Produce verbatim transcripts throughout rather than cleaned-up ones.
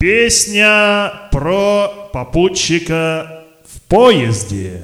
Песня про попутчика в поезде.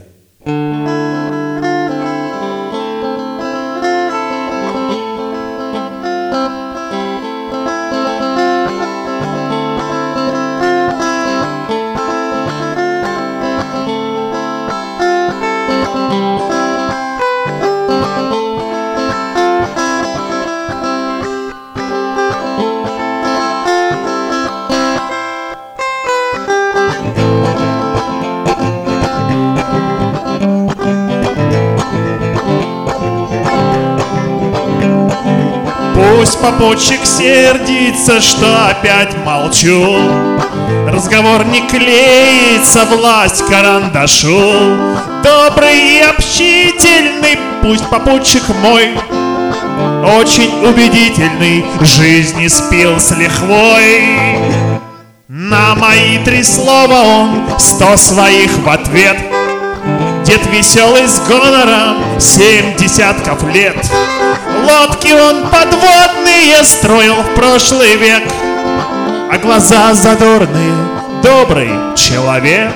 Пусть попутчик сердится, что опять молчу. Разговор не клеится, власть карандашу. Добрый и общительный, пусть попутчик мой, очень убедительный, жизни спил с лихвой. На мои три слова он сто своих в ответ. Дед веселый с гонором, семь десятков лет. Лодки он подводные строил в прошлый век, а глаза задорные, добрый человек.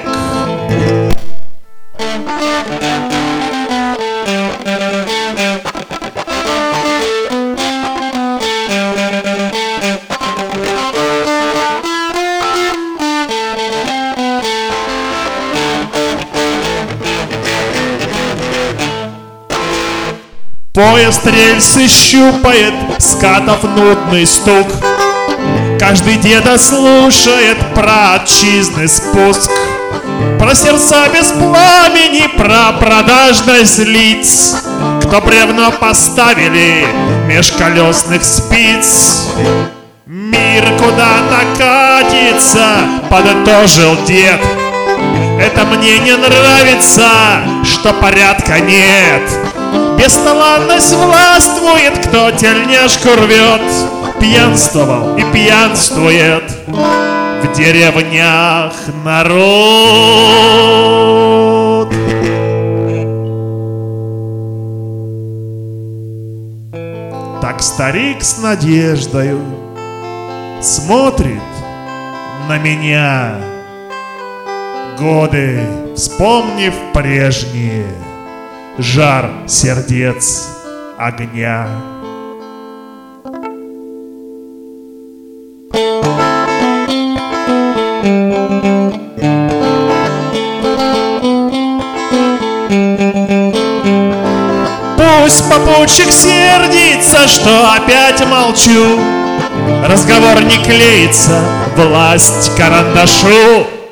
Поезд рельсы щупает, скатов нудный стук. Каждый деда слушает про отчизны спуск, про сердца без пламени, про продажность лиц, кто бревно поставили меж колесных спиц. Мир куда-то катится, подытожил дед. Это мне не нравится, что порядка нет. Бесталанность властвует, кто тельняшку рвет. Пьянствовал и пьянствует в деревнях народ. Так старик с надеждою смотрит на меня, годы вспомнив прежние, жар сердец огня. Пусть попутчик сердится, что опять молчу. Разговор не клеится, власть карандашу.